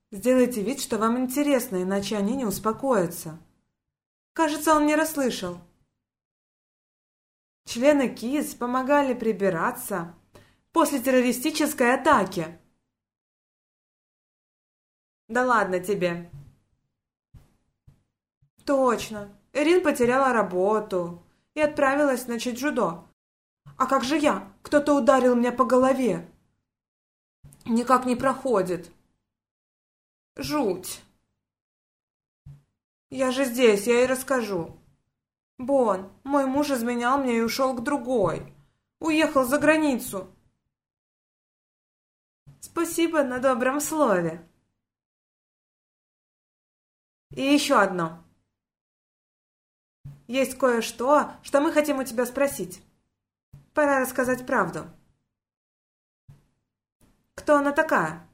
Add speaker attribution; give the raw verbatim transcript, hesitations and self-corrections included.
Speaker 1: Сделайте вид, что вам интересно, иначе они не успокоятся. Кажется, он не расслышал. Члены КИС помогали прибираться после террористической атаки. Да ладно тебе. Точно. Эрин потеряла работу и отправилась на джудо. А как же я? Кто-то ударил меня по голове. Никак не проходит. Жуть. Я же здесь, я ей расскажу. Бон, мой муж изменял мне и ушел к другой. Уехал за границу. Спасибо на добром слове. И еще одно. Есть кое-что, что мы хотим у тебя спросить. Пора рассказать правду. Кто она такая?